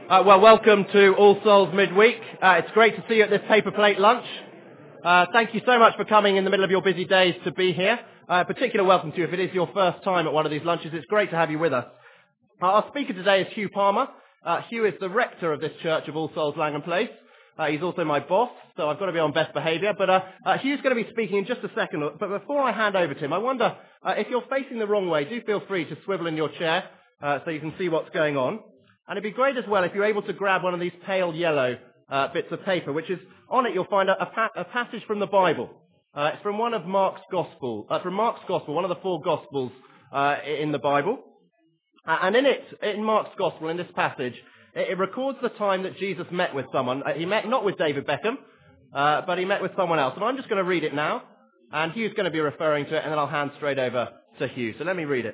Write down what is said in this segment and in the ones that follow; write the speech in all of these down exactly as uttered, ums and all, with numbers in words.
Uh, well, welcome to All Souls Midweek. Uh, it's great to see you at this paper plate lunch. Uh, thank you so much for coming in the middle of your busy days to be here. Uh, particular welcome to you if it is your first time at one of these lunches. It's great to have you with us. Uh, our speaker today is Hugh Palmer. Uh, Hugh is the rector of this church of All Souls Langham Place. Uh, he's also my boss, so I've got to be on best behaviour. But uh, uh, Hugh's going to be speaking in just a second. But before I hand over to him, I wonder uh, if you're facing the wrong way, do feel free to swivel in your chair uh, so you can see what's going on. And it'd be great as well if you're able to grab one of these pale yellow uh, bits of paper, which is on it. You'll find a, a, pa- a passage from the Bible. Uh, it's from one of Mark's Gospel, uh, from Mark's Gospel, one of the four Gospels uh, in the Bible. Uh, and in it, in Mark's Gospel, in this passage, it, it records the time that Jesus met with someone. Uh, he met not with David Beckham, uh, but he met with someone else. And I'm just going to read it now, and Hugh's going to be referring to it, and then I'll hand straight over to Hugh. So let me read it.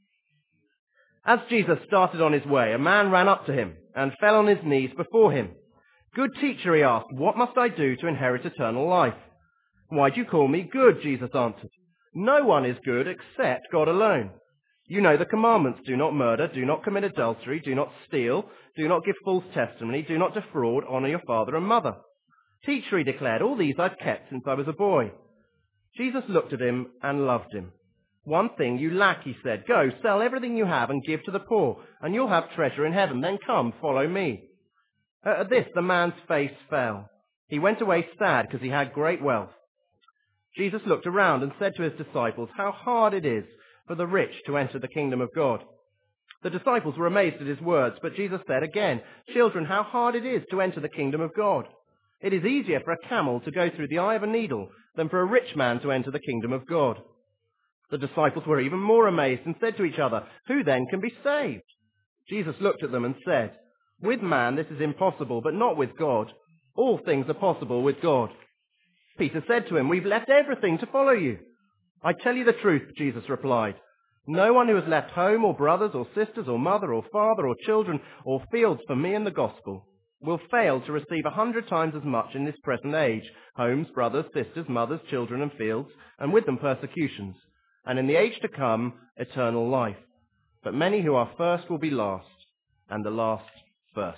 As Jesus started on his way, a man ran up to him and fell on his knees before him. "Good teacher," he asked, "what must I do to inherit eternal life?" "Why do you call me good?" Jesus answered. "No one is good except God alone. You know the commandments: do not murder, do not commit adultery, do not steal, do not give false testimony, do not defraud, honor your father and mother." "Teacher," he declared, "all these I've kept since I was a boy." Jesus looked at him and loved him. "One thing you lack," he said. "Go, sell everything you have and give to the poor, and you'll have treasure in heaven. Then come, follow me." At this, the man's face fell. He went away sad because he had great wealth. Jesus looked around and said to his disciples, "How hard it is for the rich to enter the kingdom of God." The disciples were amazed at his words, but Jesus said again, "Children, how hard it is to enter the kingdom of God. It is easier for a camel to go through the eye of a needle than for a rich man to enter the kingdom of God." The disciples were even more amazed and said to each other, "Who then can be saved?" Jesus looked at them and said, "With man this is impossible, but not with God. All things are possible with God." Peter said to him, "We've left everything to follow you." "I tell you the truth," Jesus replied. "No one who has left home or brothers or sisters or mother or father or children or fields for me and the gospel will fail to receive a hundred times as much in this present age: homes, brothers, sisters, mothers, children and fields, and with them persecutions, and in the age to come, eternal life. But many who are first will be last, and the last first."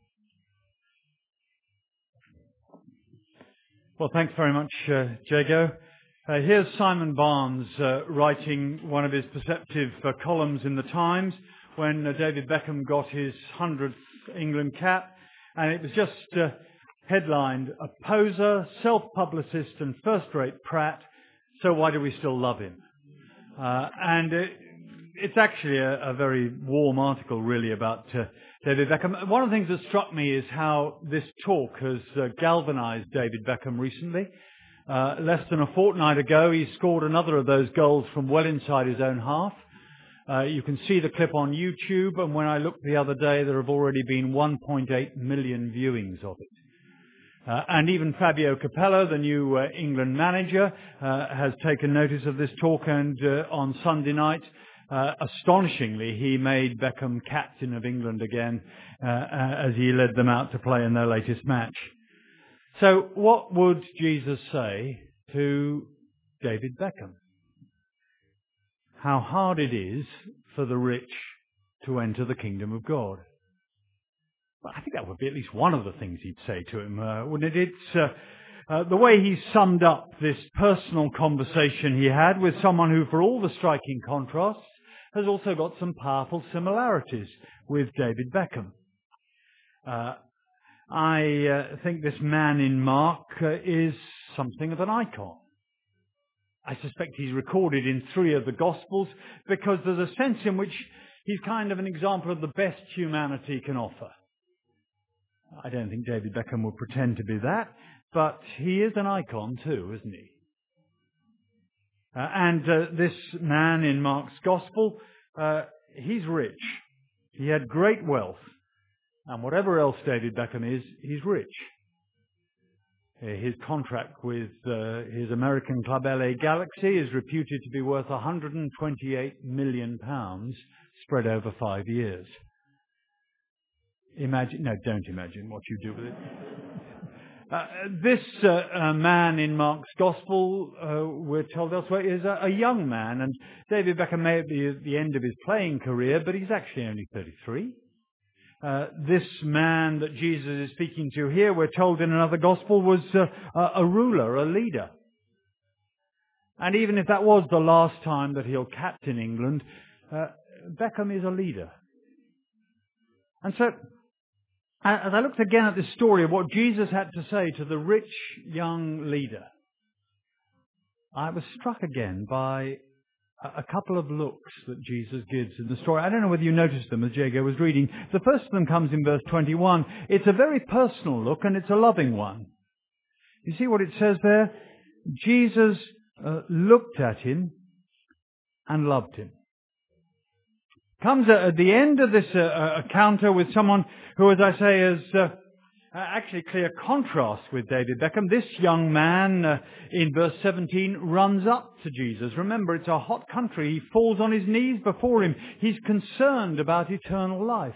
Well, thanks very much, uh, Jago. Uh, here's Simon Barnes uh, writing one of his perceptive uh, columns in the Times when uh, David Beckham got his hundredth England cap, and it was just uh, headlined, "A poser, self-publicist and first-rate prat, so why do we still love him?" Uh, and it, it's actually a, a very warm article, really, about uh, David Beckham. One of the things that struck me is how this talk has uh, galvanized David Beckham recently. Uh, less than a fortnight ago, he scored another of those goals from well inside his own half. Uh, you can see the clip on YouTube, and when I looked the other day, there have already been one point eight million viewings of it. Uh, and even Fabio Capello, the new uh, England manager, uh, has taken notice of this talk, and uh, on Sunday night, uh, astonishingly, he made Beckham captain of England again uh, uh, as he led them out to play in their latest match. So what would Jesus say to David Beckham? How hard it is for the rich to enter the kingdom of God. Well, I think that would be at least one of the things he'd say to him, uh, wouldn't it? It's uh, uh, the way he summed up this personal conversation he had with someone who, for all the striking contrasts, has also got some powerful similarities with David Beckham. Uh, I uh, think this man in Mark uh, is something of an icon. I suspect he's recorded in three of the Gospels because there's a sense in which he's kind of an example of the best humanity can offer. I don't think David Beckham would pretend to be that, but he is an icon too, isn't he? Uh, and uh, this man in Mark's Gospel, uh, he's rich. He had great wealth. And whatever else David Beckham is, he's rich. Uh, his contract with uh, his American club L A Galaxy is reputed to be worth one hundred twenty-eight million pounds spread over five years. Imagine, no, don't imagine what you do with it. Uh, this uh, uh, man in Mark's Gospel, uh, we're told elsewhere, is a, a young man, and David Beckham may be at the end of his playing career, but he's actually only thirty-three. Uh, this man that Jesus is speaking to here, we're told in another gospel, was uh, a, a ruler, a leader. And even if that was the last time that he'll captain England, uh, Beckham is a leader. And so, as I looked again at this story of what Jesus had to say to the rich young leader, I was struck again by a couple of looks that Jesus gives in the story. I don't know whether you noticed them as Jago was reading. The first of them comes in verse twenty-one. It's a very personal look and it's a loving one. You see what it says there? Jesus uh, looked at him and loved him. Comes at the end of this uh, encounter with someone who, as I say, is uh, actually clear contrast with David Beckham. This young man uh, in verse seventeen runs up to Jesus. Remember, it's a hot country. He falls on his knees before him. He's concerned about eternal life.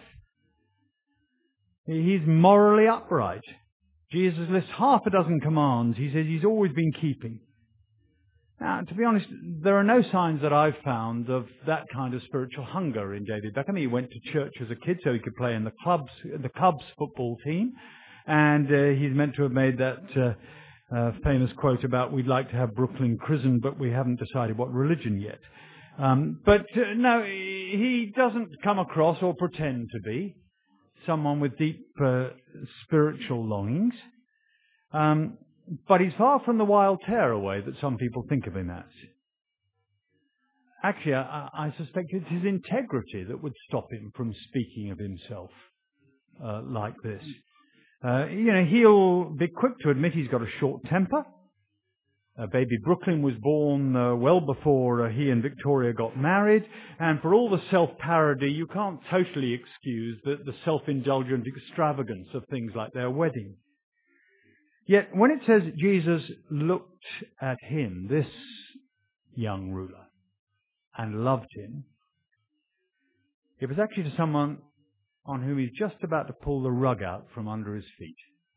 He's morally upright. Jesus lists half a dozen commands he says he's always been keeping. Now, to be honest, there are no signs that I've found of that kind of spiritual hunger in David Beckham. He went to church as a kid so he could play in the clubs, the Cubs football team. And uh, he's meant to have made that uh, uh, famous quote about, we'd like to have Brooklyn Prison, but we haven't decided what religion yet. Um, but uh, no, he doesn't come across or pretend to be someone with deep uh, spiritual longings. Um, but he's far from the wild tearaway that some people think of him as. Actually, I, I suspect it's his integrity that would stop him from speaking of himself uh, like this. Uh, you know, he'll be quick to admit he's got a short temper. Uh, baby Brooklyn was born uh, well before uh, he and Victoria got married. And for all the self-parody, you can't totally excuse the, the self-indulgent extravagance of things like their wedding. Yet, when it says Jesus looked at him, this young ruler, and loved him, it was actually to someone on whom he's just about to pull the rug out from under his feet.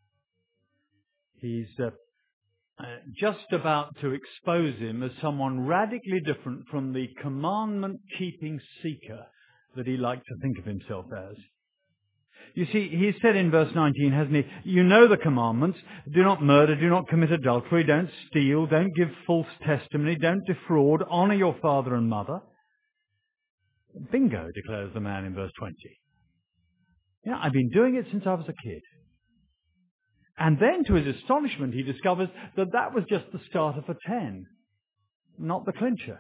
He's uh, uh, just about to expose him as someone radically different from the commandment-keeping seeker that he liked to think of himself as. You see, he said in verse nineteen, hasn't he, you know the commandments, do not murder, do not commit adultery, don't steal, don't give false testimony, don't defraud, honour your father and mother. Bingo, declares the man in verse twenty. Yeah, I've been doing it since I was a kid. And then, to his astonishment, he discovers that that was just the starter for ten, not the clincher.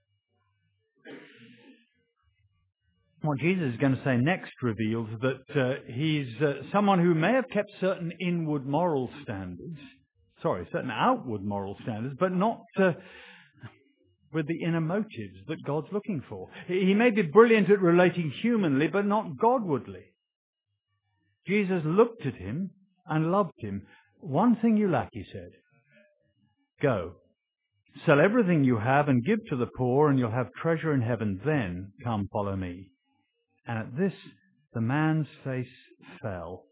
What Jesus is going to say next reveals that uh, he's uh, someone who may have kept certain inward moral standards, sorry, certain outward moral standards, but not uh, with the inner motives that God's looking for. He may be brilliant at relating humanly, but not Godwardly. Jesus looked at him and loved him. One thing you lack, he said. Go, sell everything you have and give to the poor, and you'll have treasure in heaven. Then come follow me. And at this, the man's face fell.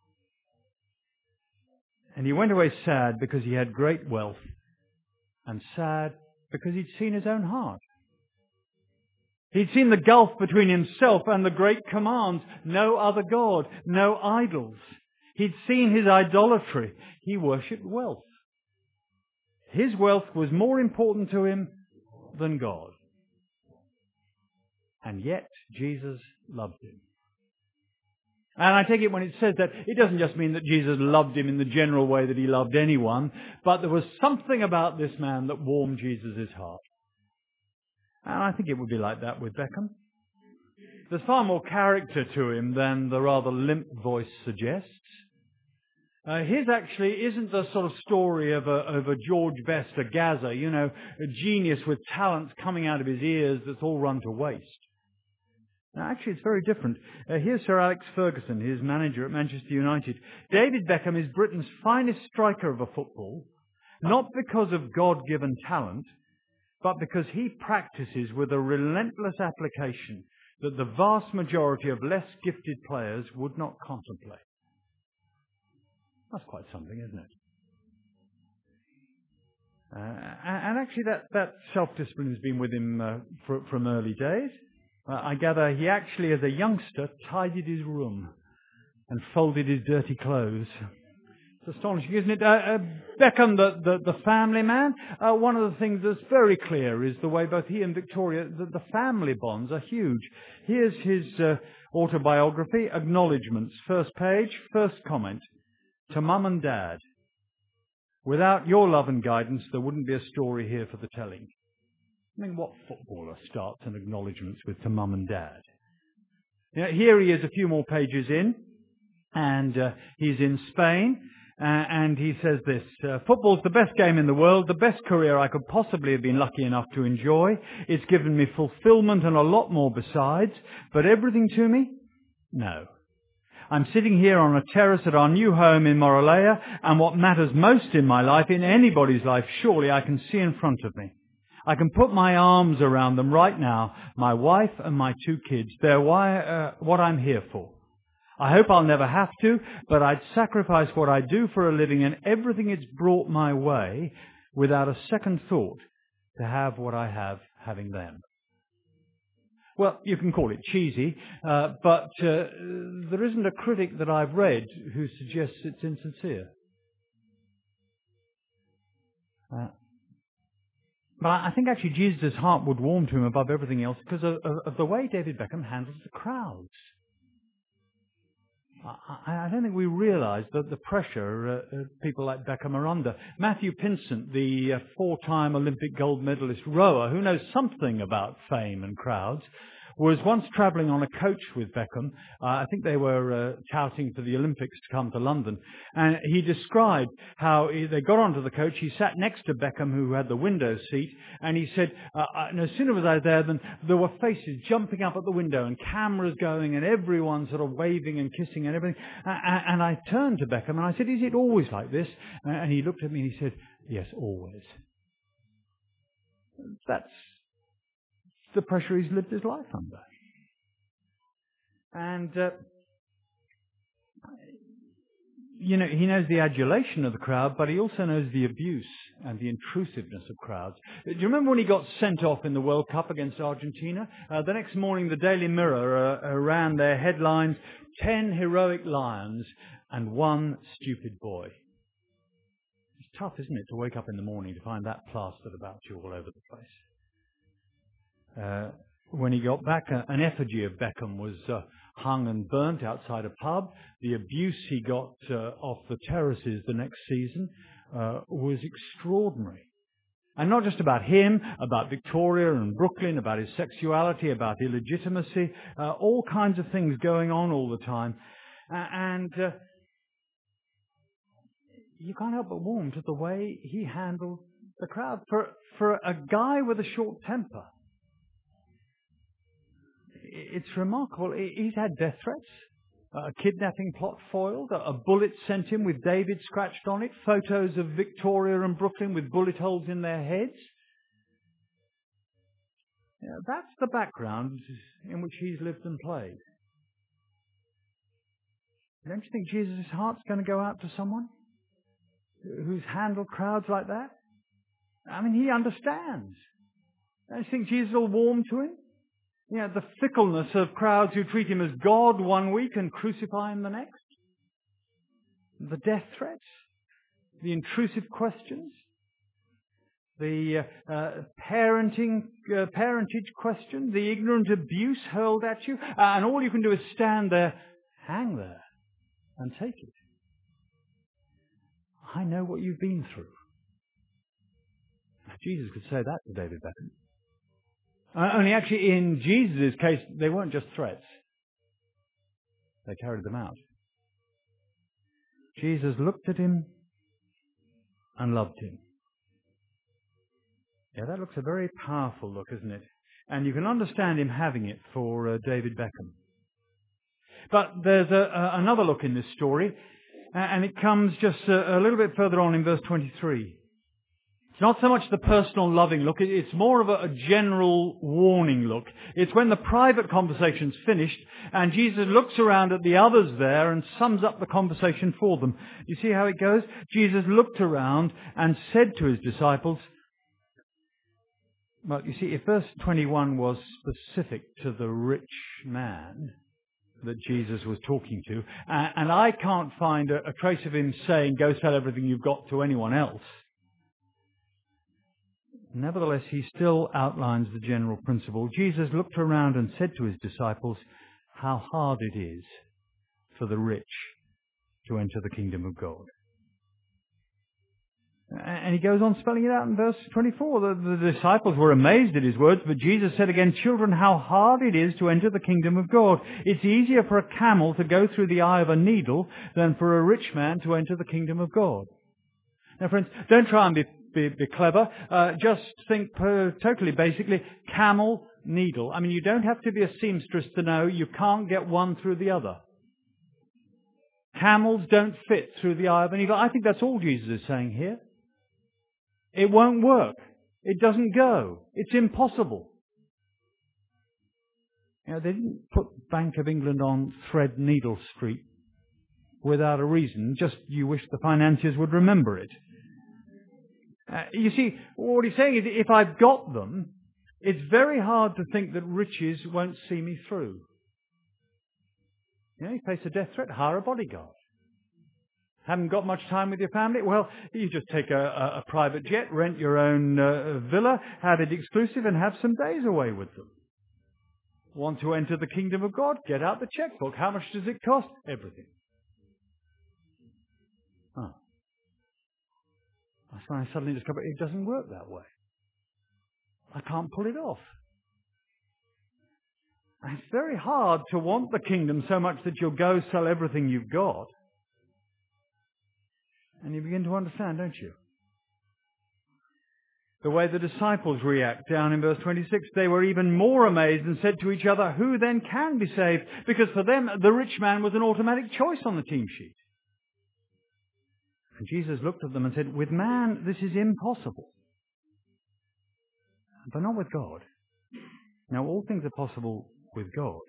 And he went away sad because he had great wealth, and sad because he'd seen his own heart. He'd seen the gulf between himself and the great commands. No other God, no idols. He'd seen his idolatry. He worshipped wealth. His wealth was more important to him than God. And yet, Jesus loved him. And I take it when it says that, it doesn't just mean that Jesus loved him in the general way that he loved anyone, but there was something about this man that warmed Jesus' heart. And I think it would be like that with Beckham. There's far more character to him than the rather limp voice suggests. Uh, his actually isn't the sort of story of a, of a George Best, a Gaza, you know, a genius with talents coming out of his ears that's all run to waste. Now, actually, it's very different. Uh, here's Sir Alex Ferguson, his manager at Manchester United. David Beckham is Britain's finest striker of a football, not because of God-given talent, but because he practices with a relentless application that the vast majority of less gifted players would not contemplate. That's quite something, isn't it? Uh, and actually, that, that self-discipline has been with him uh, for, from early days. Uh, I gather he actually, as a youngster, tidied his room and folded his dirty clothes. It's astonishing, isn't it? Uh, uh, Beckham, the, the, the family man, uh, one of the things that's very clear is the way both he and Victoria, the, the family bonds are huge. Here's his uh, autobiography, Acknowledgements, first page, first comment. To Mum and Dad, without your love and guidance, there wouldn't be a story here for the telling. I mean, what footballer starts an acknowledgements with to Mum and Dad? You know, here he is a few more pages in, and uh, he's in Spain, uh, and he says this, uh, football's the best game in the world, the best career I could possibly have been lucky enough to enjoy. It's given me fulfillment and a lot more besides, but everything to me? No. I'm sitting here on a terrace at our new home in Moralea, and what matters most in my life, in anybody's life, surely I can see in front of me. I can put my arms around them right now, my wife and my two kids. They're why, uh, what I'm here for. I hope I'll never have to, but I'd sacrifice what I do for a living and everything it's brought my way without a second thought to have what I have having them. Well, you can call it cheesy, uh, but uh, there isn't a critic that I've read who suggests it's insincere. Uh, but I think actually Jesus' heart would warm to him above everything else because of, of, of the way David Beckham handles the crowds. I, I don't think we realise that the pressure uh, uh, people like Beckham are under. Matthew Pinsent, the uh, four-time Olympic gold medalist rower, who knows something about fame and crowds, was once travelling on a coach with Beckham. Uh, I think they were uh, touting for the Olympics to come to London. And he described how he, they got onto the coach. He sat next to Beckham, who had the window seat, and he said, uh, uh, no sooner was I there than there were faces jumping up at the window and cameras going and everyone sort of waving and kissing and everything. Uh, and I turned to Beckham and I said, is it always like this? Uh, and he looked at me and he said, yes, always. That's the pressure he's lived his life under. And, uh, you know, he knows the adulation of the crowd, but he also knows the abuse and the intrusiveness of crowds. Do you remember when he got sent off in the World Cup against Argentina? Uh, the next morning, the Daily Mirror uh, ran their headlines, ten heroic lions and one stupid boy. It's tough, isn't it, to wake up in the morning to find that plastered about you all over the place. Uh, when he got back, uh, an effigy of Beckham was uh, hung and burnt outside a pub. The abuse he got uh, off the terraces the next season uh, was extraordinary. And not just about him, about Victoria and Brooklyn, about his sexuality, about illegitimacy, uh, all kinds of things going on all the time. Uh, and uh, you can't help but warm to the way he handled the crowd. For, for a guy with a short temper, it's remarkable. He's had death threats, a kidnapping plot foiled, a bullet sent him with David scratched on it, photos of Victoria and Brooklyn with bullet holes in their heads. You know, that's the background in which he's lived and played. Don't you think Jesus' heart's going to go out to someone who's handled crowds like that? I mean, he understands. Don't you think Jesus will warm to him? You know, the fickleness of crowds who treat him as God one week and crucify him the next. The death threats. The intrusive questions. The uh, uh, parenting, uh, parentage question. The ignorant abuse hurled at you. Uh, and all you can do is stand there, hang there, and take it. I know what you've been through. Jesus could say that to David Beckham. Uh, only actually in Jesus' case, they weren't just threats. They carried them out. Jesus looked at him and loved him. Yeah, that looks a very powerful look, isn't it? And you can understand him having it for uh, David Beckham. But there's a, a, another look in this story, uh, and it comes just a, a little bit further on in verse twenty-three. It's not so much the personal loving look, it's more of a, a general warning look. It's when the private conversation's finished and Jesus looks around at the others there and sums up the conversation for them. You see how it goes? Jesus looked around and said to his disciples, Well, you see, if verse twenty-one was specific to the rich man that Jesus was talking to, and, and I can't find a, a trace of him saying, go sell everything you've got to anyone else, nevertheless, he still outlines the general principle. Jesus looked around and said to his disciples, how hard it is for the rich to enter the kingdom of God. And he goes on spelling it out in verse twenty-four. The, the disciples were amazed at his words, but Jesus said again, children, how hard it is to enter the kingdom of God. It's easier for a camel to go through the eye of a needle than for a rich man to enter the kingdom of God. Now, friends, don't try and be, be, be clever. Uh, just think per, totally basically, camel, needle. I mean, you don't have to be a seamstress to know you can't get one through the other. Camels don't fit through the eye of a needle. I think that's all Jesus is saying here. It won't work. It doesn't go. It's impossible. You know, they didn't put Bank of England on Threadneedle Street without a reason, just you wish the financiers would remember it. Uh, you see, what he's saying is if I've got them, it's very hard to think that riches won't see me through. You know, you face a death threat, hire a bodyguard. Haven't got much time with your family? Well, you just take a, a, a private jet, rent your own uh, villa, have it exclusive and have some days away with them. Want to enter the kingdom of God? Get out the checkbook. How much does it cost? Everything. Oh. That's when I suddenly discovered it doesn't work that way. I can't pull it off. And it's very hard to want the kingdom so much that you'll go sell everything you've got. And you begin to understand, don't you? The way the disciples react down in verse twenty-six, they were even more amazed and said to each other, who then can be saved? Because for them, the rich man was an automatic choice on the team sheet. And Jesus looked at them and said, with man, this is impossible. But not with God. Now, all things are possible with God.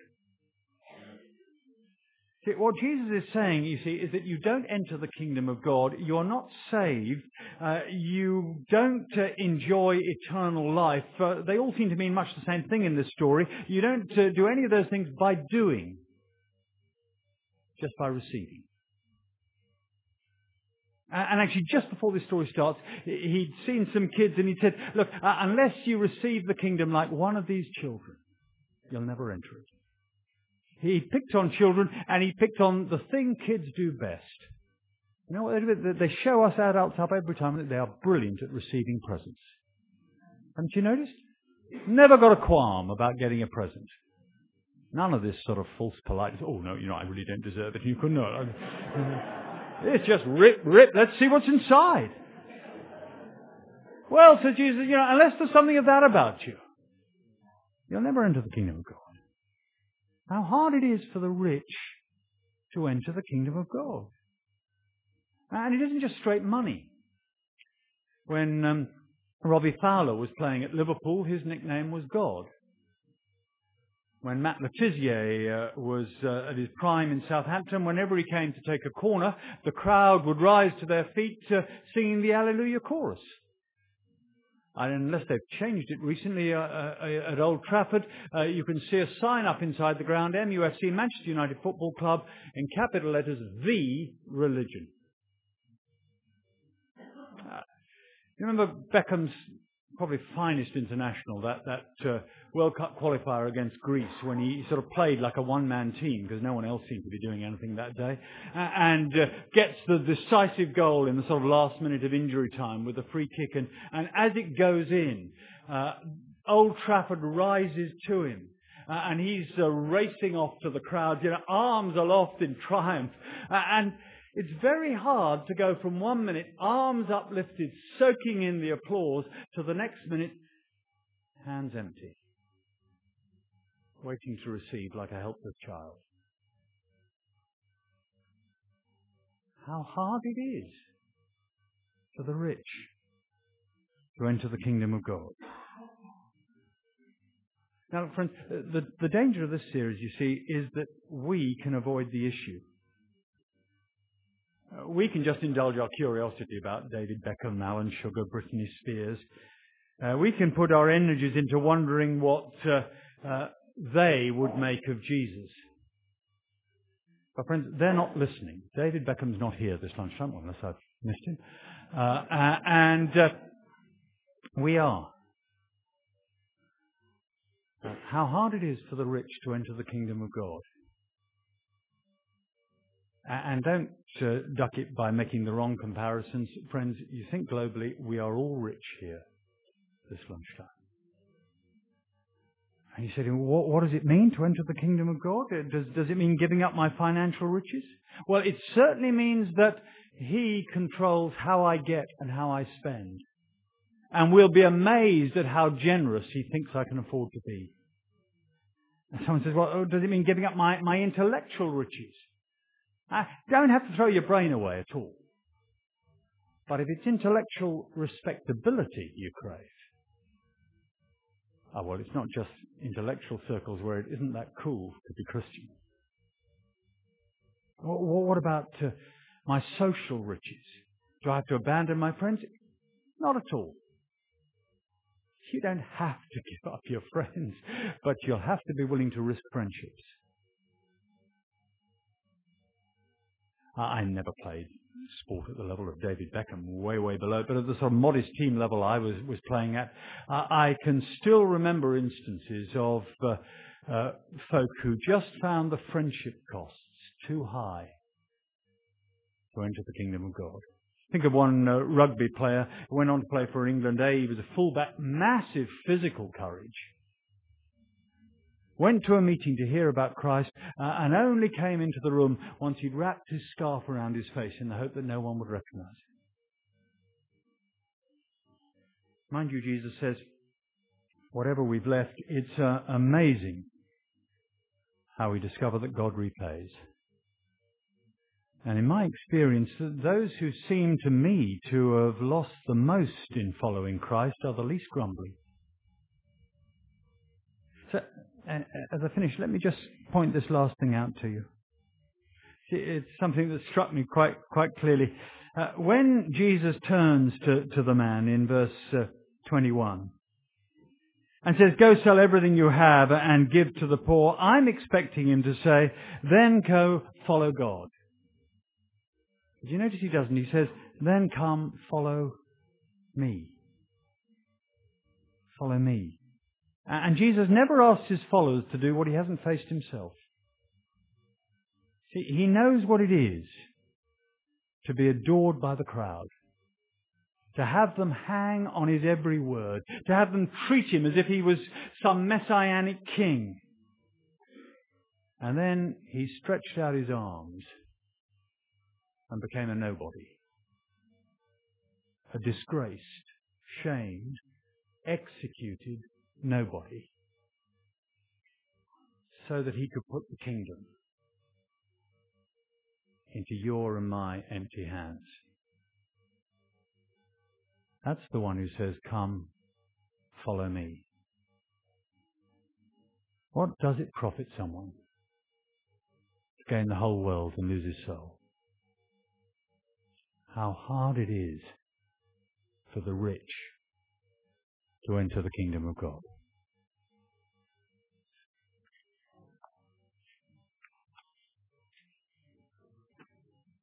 See, what Jesus is saying, you see, is that you don't enter the kingdom of God. You're not saved. Uh, you don't uh, enjoy eternal life. Uh, they all seem to mean much the same thing in this story. You don't uh, do any of those things by doing, just by receiving. And actually, just before this story starts, he'd seen some kids and he said, look, uh, unless you receive the kingdom like one of these children, you'll never enter it. He picked on children, and he picked on the thing kids do best. You know what they do? They show us adults up every time that they are brilliant at receiving presents. Haven't you noticed? Never got a qualm about getting a present. None of this sort of false politeness. Oh, no, you know, I really don't deserve it. You couldn't know. It's just rip, rip. Let's see what's inside. Well, said Jesus, you know, unless there's something of that about you, you'll never enter the kingdom of God. How hard it is for the rich to enter the kingdom of God. And it isn't just straight money. When um, Robbie Fowler was playing at Liverpool, his nickname was God. When Matt Le Tissier uh, was uh, at his prime in Southampton, whenever he came to take a corner, the crowd would rise to their feet uh, singing the Alleluia chorus. And unless they've changed it recently uh, uh, at Old Trafford, uh, you can see a sign up inside the ground, M U F C, Manchester United Football Club, in capital letters, The Religion. Uh, you remember Beckham's probably finest international, that, that uh, World Cup qualifier against Greece, when he sort of played like a one-man team, because no one else seemed to be doing anything that day, uh, and uh, gets the decisive goal in the sort of last minute of injury time with a free kick, and, and as it goes in, uh, Old Trafford rises to him, uh, and he's uh, racing off to the crowd, you know, arms aloft in triumph, uh, and it's very hard to go from one minute, arms uplifted, soaking in the applause, to the next minute, hands empty, waiting to receive like a helpless child. How hard it is for the rich to enter the kingdom of God. Now, friends, the, the danger of this series, you see, is that we can avoid the issue. Uh, we can just indulge our curiosity about David Beckham, Alan Sugar, Britney Spears. Uh, we can put our energies into wondering what uh, uh, they would make of Jesus. But friends, they're not listening. David Beckham's not here this lunchtime, unless I've missed him. Uh, uh, and uh, we are. Uh, how hard it is for the rich to enter the kingdom of God. Uh, and don't uh, duck it by making the wrong comparisons. Friends, you think globally, we are all rich here this lunchtime. And you say, what, what does it mean to enter the kingdom of God? Does, does it mean giving up my financial riches? Well, it certainly means that He controls how I get and how I spend. And we'll be amazed at how generous He thinks I can afford to be. And someone says, well, does it mean giving up my, my intellectual riches? I don't have to throw your brain away at all. But if it's intellectual respectability you crave, oh, well, it's not just intellectual circles where it isn't that cool to be Christian. What about uh, my social riches? Do I have to abandon my friends? Not at all. You don't have to give up your friends, but you'll have to be willing to risk friendships. I never played sport at the level of David Beckham, way, way below, but at the sort of modest team level I was, was playing at, uh, I can still remember instances of uh, uh, folk who just found the friendship costs too high to enter the kingdom of God. Think of one uh, rugby player who went on to play for England A. He was a fullback, massive physical courage. Went to a meeting to hear about Christ uh, and only came into the room once he'd wrapped his scarf around his face in the hope that no one would recognize him. Mind you, Jesus says, whatever we've left, it's uh, amazing how we discover that God repays. And in my experience, those who seem to me to have lost the most in following Christ are the least grumbly. So, and as I finish, let me just point this last thing out to you. It's something that struck me quite quite clearly. Uh, when Jesus turns to, to the man in verse uh, twenty-one and says, go sell everything you have and give to the poor, I'm expecting him to say, then go follow God. But you notice he doesn't. He says, then come follow me. Follow me. And Jesus never asks his followers to do what he hasn't faced himself. See, he knows what it is to be adored by the crowd, to have them hang on his every word, to have them treat him as if he was some messianic king. And then he stretched out his arms and became a nobody, a disgraced, shamed, executed nobody, so that he could put the kingdom into your and my empty hands. That's the one who says, come, follow me. What does it profit someone to gain the whole world and lose his soul? How hard it is for the rich to enter the kingdom of God.